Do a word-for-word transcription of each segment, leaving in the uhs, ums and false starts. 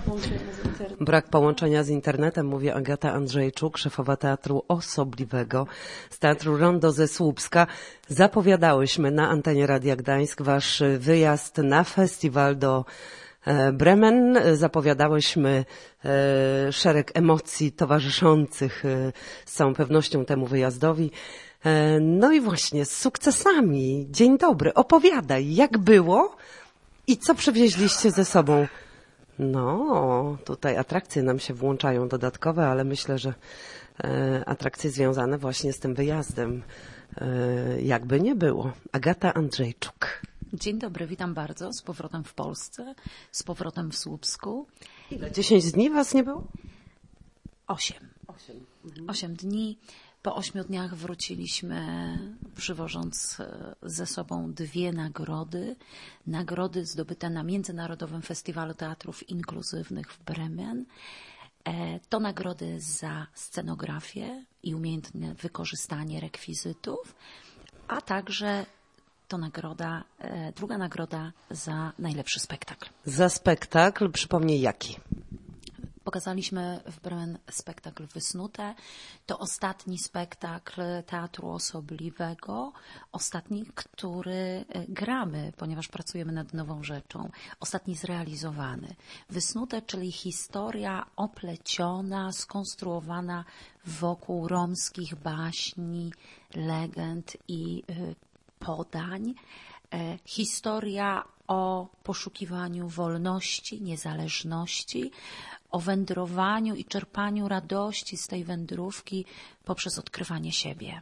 połączenia z internetem. Brak połączenia z internetem, mówi Agata Andrzejczuk, szefowa Teatru Osobliwego z Teatru Rondo ze Słupska. Zapowiadałyśmy na antenie Radia Gdańsk wasz wyjazd na festiwal do Bremen. Zapowiadałyśmy szereg emocji towarzyszących z całą pewnością temu wyjazdowi. No i właśnie z sukcesami. Dzień dobry, opowiadaj, jak było i co przywieźliście ze sobą? No, tutaj atrakcje nam się włączają dodatkowe, ale myślę, że e, atrakcje związane właśnie z tym wyjazdem. E, jakby nie było. Agata Andrzejczuk. Dzień dobry, witam bardzo. Z powrotem w Polsce, z powrotem w Słupsku. Ile? Dziesięć dni was nie było? Osiem. Osiem. Mhm. Osiem dni. Po ośmiu dniach wróciliśmy, przywożąc ze sobą dwie nagrody. Nagrody zdobyte na Międzynarodowym Festiwalu Teatrów Inkluzywnych w Bremen. To nagrody za scenografię i umiejętne wykorzystanie rekwizytów, a także to nagroda, druga nagroda za najlepszy spektakl. Za spektakl, przypomnij jaki? Pokazaliśmy w Bremen spektakl Wysnute. To ostatni spektakl Teatru Osobliwego. Ostatni, który gramy, ponieważ pracujemy nad nową rzeczą. Ostatni zrealizowany. Wysnute, czyli historia opleciona, skonstruowana wokół romskich baśni, legend i podań. Historia o poszukiwaniu wolności, niezależności, o wędrowaniu i czerpaniu radości z tej wędrówki poprzez odkrywanie siebie.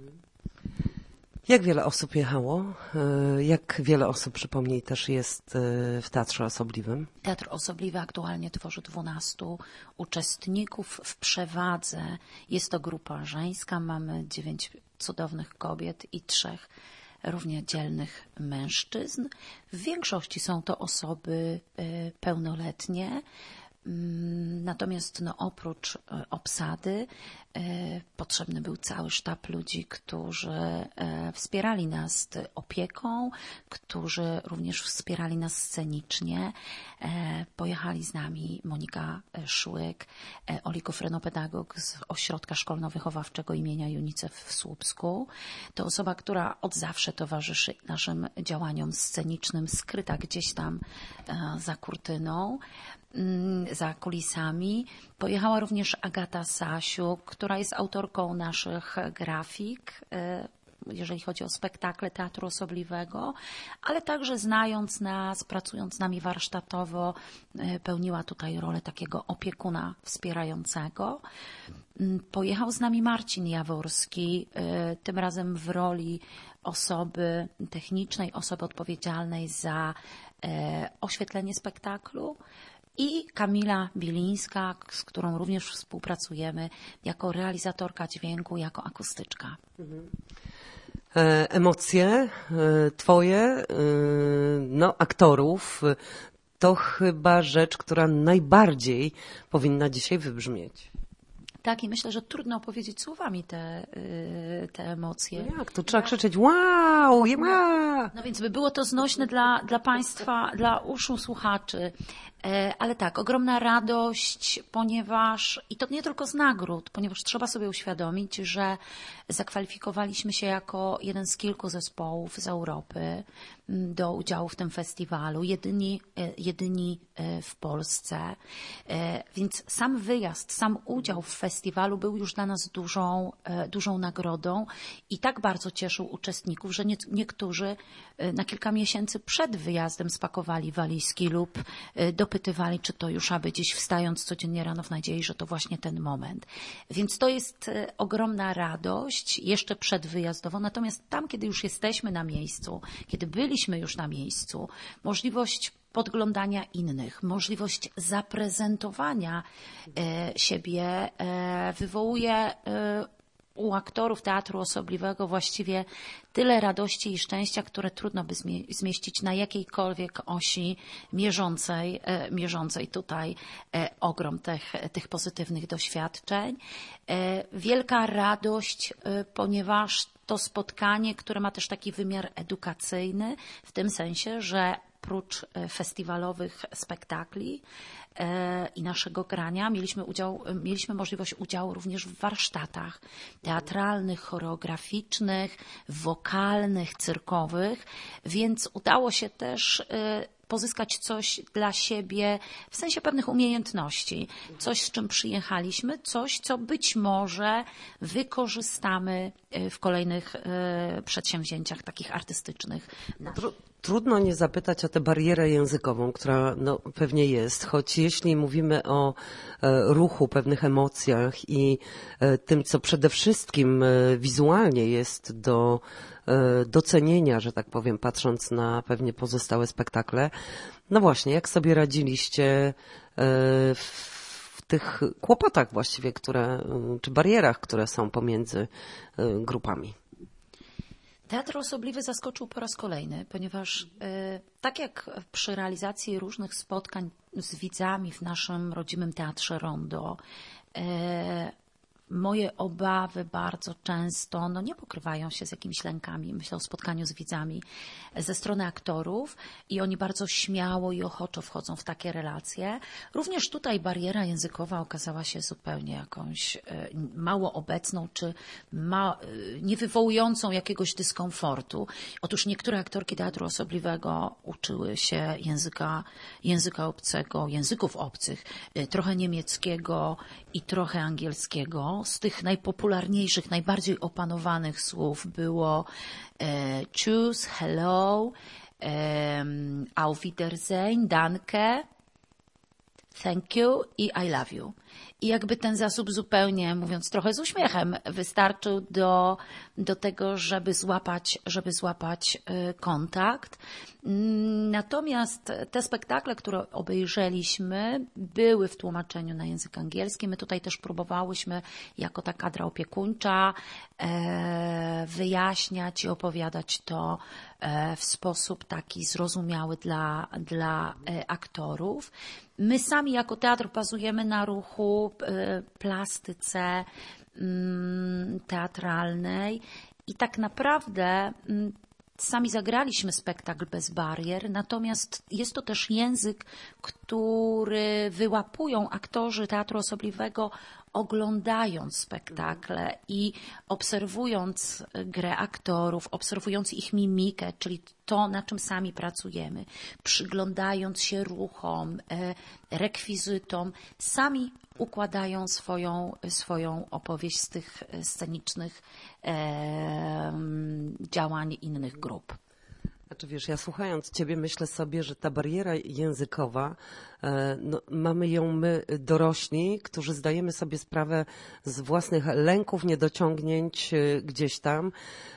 Jak wiele osób jechało? Jak wiele osób, przypomnij, też jest w Teatrze Osobliwym? Teatr Osobliwy aktualnie tworzy dwunastu uczestników w przewadze. Jest to grupa żeńska, mamy dziewięć cudownych kobiet i trzech równie dzielnych mężczyzn. W większości są to osoby pełnoletnie. Natomiast no, oprócz obsady e, potrzebny był cały sztab ludzi, którzy e, wspierali nas opieką, którzy również wspierali nas scenicznie. E, pojechali z nami Monika Szłyk, e, oligofrenopedagog z Ośrodka Szkolno-Wychowawczego imienia UNICEF w Słupsku. To osoba, która od zawsze towarzyszy naszym działaniom scenicznym, skryta gdzieś tam e, za kurtyną, za kulisami. Pojechała również Agata Sasiuk, która jest autorką naszych grafik, jeżeli chodzi o spektakle Teatru Osobliwego, ale także znając nas, pracując z nami warsztatowo, pełniła tutaj rolę takiego opiekuna wspierającego. Pojechał z nami Marcin Jaworski, tym razem w roli osoby technicznej, osoby odpowiedzialnej za oświetlenie spektaklu. I Kamila Bilińska, z którą również współpracujemy jako realizatorka dźwięku, jako akustyczka. Mhm. E, emocje e, twoje, e, no aktorów, to chyba rzecz, która najbardziej powinna dzisiaj wybrzmieć. Tak, i myślę, że trudno opowiedzieć słowami te, te emocje. No jak, to trzeba krzyczeć wow, yeah. No więc by było to znośne dla, dla Państwa, dla uszu słuchaczy. Ale tak, ogromna radość, ponieważ, i to nie tylko z nagród, ponieważ trzeba sobie uświadomić, że zakwalifikowaliśmy się jako jeden z kilku zespołów z Europy do udziału w tym festiwalu, jedyni, jedyni w Polsce, więc sam wyjazd, sam udział w festiwalu był już dla nas dużą, dużą nagrodą i tak bardzo cieszył uczestników, że nie, niektórzy na kilka miesięcy przed wyjazdem spakowali walizki lub dopytywali, czy to już aby dziś wstając codziennie rano w nadziei, że to właśnie ten moment. Więc to jest ogromna radość jeszcze przedwyjazdowo, natomiast tam, kiedy już jesteśmy na miejscu, kiedy byliśmy już na miejscu, możliwość podglądania innych, możliwość zaprezentowania e, siebie e, wywołuje e, u aktorów Teatru Osobliwego właściwie tyle radości i szczęścia, które trudno by zmieścić na jakiejkolwiek osi mierzącej, e, mierzącej tutaj e, ogrom tych, tych pozytywnych doświadczeń. E, wielka radość, e, ponieważ to spotkanie, które ma też taki wymiar edukacyjny, w tym sensie, że prócz festiwalowych spektakli i naszego grania mieliśmy udział, mieliśmy możliwość udziału również w warsztatach teatralnych, choreograficznych, wokalnych, cyrkowych, więc udało się też pozyskać coś dla siebie w sensie pewnych umiejętności, coś, z czym przyjechaliśmy, coś, co być może wykorzystamy w kolejnych przedsięwzięciach takich artystycznych. Trudno nie zapytać o tę barierę językową, która no, pewnie jest, choć jeśli mówimy o e, ruchu, pewnych emocjach i e, tym, co przede wszystkim e, wizualnie jest do e, docenienia, że tak powiem, patrząc na pewnie pozostałe spektakle, no właśnie, jak sobie radziliście e, w, w tych kłopotach właściwie, które, czy barierach, które są pomiędzy e, grupami? Teatr Osobliwy zaskoczył po raz kolejny, ponieważ e, tak jak przy realizacji różnych spotkań z widzami w naszym rodzimym Teatrze Rondo, e, moje obawy bardzo często no, nie pokrywają się z jakimiś lękami. Myślę o spotkaniu z widzami ze strony aktorów i oni bardzo śmiało i ochoczo wchodzą w takie relacje. Również tutaj bariera językowa okazała się zupełnie jakąś mało obecną, czy ma, nie wywołującą jakiegoś dyskomfortu. Otóż niektóre aktorki Teatru Osobliwego uczyły się języka, języka obcego, języków obcych, trochę niemieckiego i trochę angielskiego. Z tych najpopularniejszych, najbardziej opanowanych słów było e, tschüss, hello, e, auf Wiedersehen, danke, thank you i I love you. I jakby ten zasób zupełnie, mówiąc trochę z uśmiechem, wystarczył do, do tego, żeby złapać, żeby złapać kontakt. Natomiast te spektakle, które obejrzeliśmy, były w tłumaczeniu na język angielski. My tutaj też próbowałyśmy jako ta kadra opiekuńcza wyjaśniać i opowiadać to w sposób taki zrozumiały dla, dla aktorów. My sami jako teatr bazujemy na ruchu, plastyce teatralnej i tak naprawdę sami zagraliśmy spektakl bez barier, natomiast jest to też język, który wyłapują aktorzy Teatru Osobliwego, oglądając spektakle i obserwując grę aktorów, obserwując ich mimikę, czyli to, na czym sami pracujemy, przyglądając się ruchom, rekwizytom, sami układają swoją, swoją opowieść z tych scenicznych e, działań innych grup. Znaczy wiesz, ja słuchając Ciebie myślę sobie, że ta bariera językowa, no, mamy ją my dorośli, którzy zdajemy sobie sprawę z własnych lęków, niedociągnięć gdzieś tam.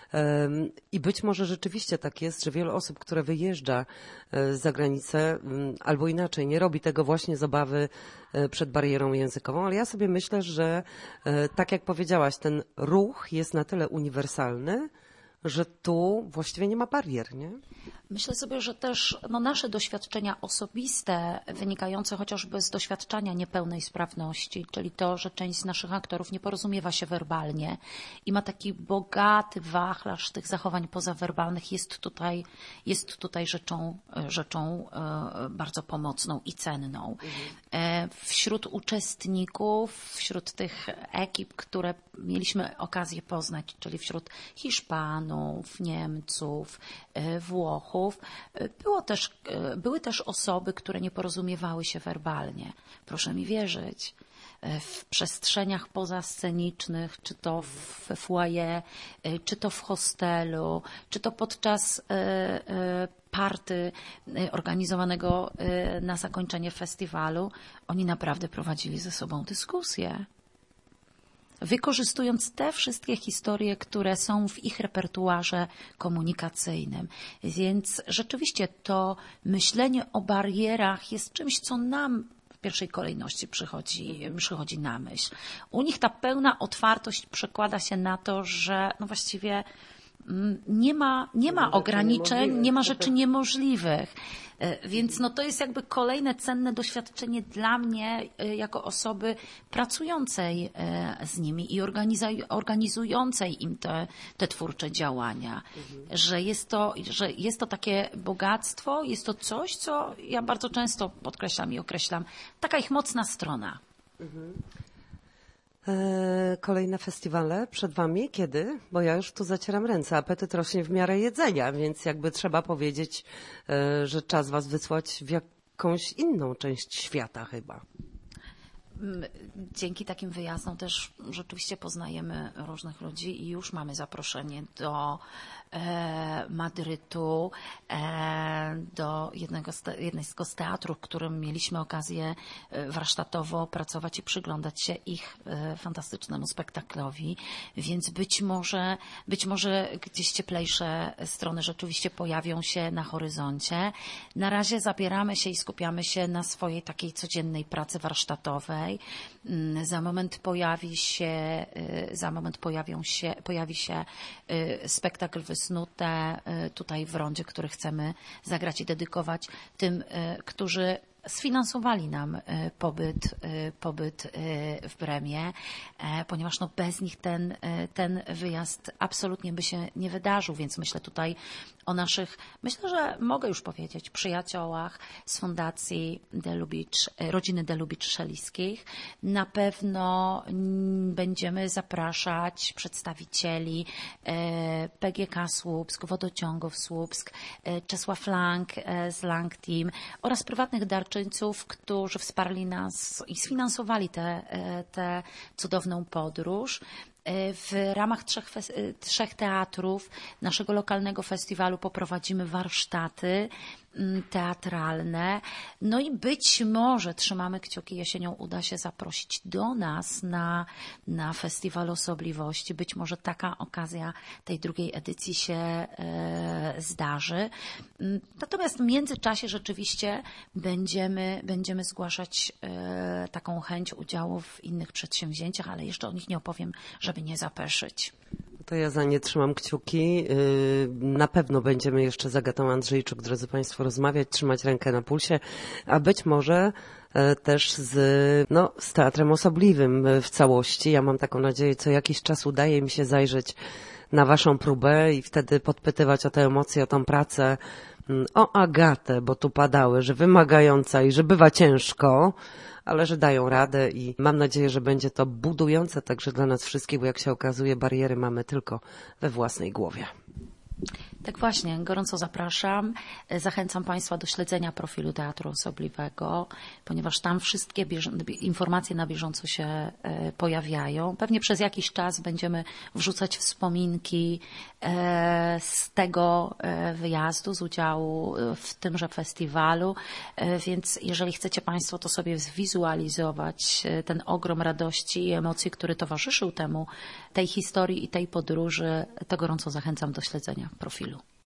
I być może rzeczywiście tak jest, że wiele osób, które wyjeżdża za granicę, albo inaczej, nie robi tego właśnie z obawy przed barierą językową, ale ja sobie myślę, że tak jak powiedziałaś, ten ruch jest na tyle uniwersalny, że tu właściwie nie ma barier, nie? Myślę sobie, że też no, nasze doświadczenia osobiste, wynikające chociażby z doświadczenia niepełnej sprawności, czyli to, że część z naszych aktorów nie porozumiewa się werbalnie i ma taki bogaty wachlarz tych zachowań pozawerbalnych, jest tutaj, jest tutaj rzeczą, rzeczą e, bardzo pomocną i cenną. E, wśród uczestników, wśród tych ekip, które mieliśmy okazję poznać, czyli wśród Hiszpanów, Niemców, e, Włochów, Było też, były też osoby, które nie porozumiewały się werbalnie. Proszę mi wierzyć, w przestrzeniach pozascenicznych, czy to w foyer, czy to w hostelu, czy to podczas party organizowanego na zakończenie festiwalu, oni naprawdę prowadzili ze sobą dyskusję, wykorzystując te wszystkie historie, które są w ich repertuarze komunikacyjnym. Więc rzeczywiście to myślenie o barierach jest czymś, co nam w pierwszej kolejności przychodzi, przychodzi na myśl. U nich ta pełna otwartość przekłada się na to, że no właściwie nie ma, nie ma rzeczy ograniczeń, niemożliwych. nie ma rzeczy niemożliwych. Więc no to jest jakby kolejne cenne doświadczenie dla mnie jako osoby pracującej z nimi i organizującej im te, te twórcze działania. Mhm. Że jest to, że jest to takie bogactwo, jest to coś, co ja bardzo często podkreślam i określam, taka ich mocna strona. Mhm. Kolejne festiwale przed Wami? Kiedy? Bo ja już tu zacieram ręce. Apetyt rośnie w miarę jedzenia, więc jakby trzeba powiedzieć, że czas Was wysłać w jakąś inną część świata chyba. Dzięki takim wyjazdom też rzeczywiście poznajemy różnych ludzi i już mamy zaproszenie do e, Madrytu, e, do jednego z te, jednego z teatrów, w którym mieliśmy okazję warsztatowo pracować i przyglądać się ich e, fantastycznemu spektaklowi, więc być może, być może gdzieś cieplejsze strony rzeczywiście pojawią się na horyzoncie. Na razie zabieramy się i skupiamy się na swojej takiej codziennej pracy warsztatowej. Za moment pojawi się, za moment pojawią się, pojawi się spektakl Wysnute tutaj w Rondzie, który chcemy zagrać i dedykować tym, którzy sfinansowali nam pobyt, pobyt w Bremie, ponieważ no bez nich ten, ten wyjazd absolutnie by się nie wydarzył, więc myślę tutaj o naszych, myślę, że mogę już powiedzieć, przyjaciołach z Fundacji De Lubicz, rodziny De Lubicz-Szeliskich. Na pewno będziemy zapraszać przedstawicieli P G K Słupsk, Wodociągów Słupsk, Czesław Lang z Lang Team oraz prywatnych darczyńców, którzy wsparli nas i sfinansowali tę tę cudowną podróż. W ramach trzech, trzech teatrów naszego lokalnego festiwalu poprowadzimy warsztaty teatralne. No i być może, trzymamy kciuki, jesienią uda się zaprosić do nas na, na Festiwal Osobliwości. Być może taka okazja tej drugiej edycji się e, zdarzy. Natomiast w międzyczasie rzeczywiście będziemy, będziemy zgłaszać e, taką chęć udziału w innych przedsięwzięciach, ale jeszcze o nich nie opowiem, żeby nie zapeszyć. To ja za nie trzymam kciuki. Na pewno będziemy jeszcze z Agatą Andrzejczuk, drodzy Państwo, rozmawiać, trzymać rękę na pulsie, a być może też z, no, z Teatrem Osobliwym w całości. Ja mam taką nadzieję, co jakiś czas udaje mi się zajrzeć na Waszą próbę i wtedy podpytywać o te emocje, o tą pracę, o Agatę, bo tu padały, że wymagająca i że bywa ciężko, ale że dają radę i mam nadzieję, że będzie to budujące także dla nas wszystkich, bo jak się okazuje, bariery mamy tylko we własnej głowie. Tak właśnie, gorąco zapraszam. Zachęcam Państwa do śledzenia profilu Teatru Osobliwego, ponieważ tam wszystkie informacje na bieżąco się pojawiają. Pewnie przez jakiś czas będziemy wrzucać wspominki z tego wyjazdu, z udziału w tymże festiwalu, więc jeżeli chcecie Państwo to sobie zwizualizować, ten ogrom radości i emocji, który towarzyszył temu, tej historii i tej podróży, to gorąco zachęcam do śledzenia profilu.